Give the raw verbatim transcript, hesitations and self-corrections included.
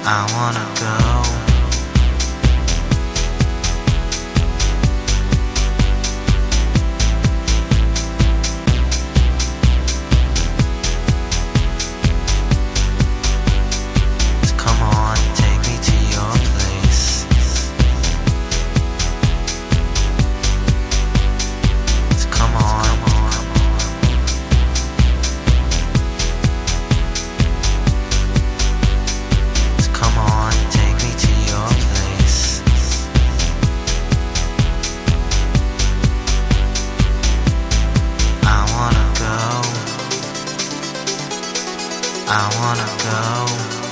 I wanna go. Come on, take me to your place. Come on. Come on, take me to your place. I wanna go. I wanna go.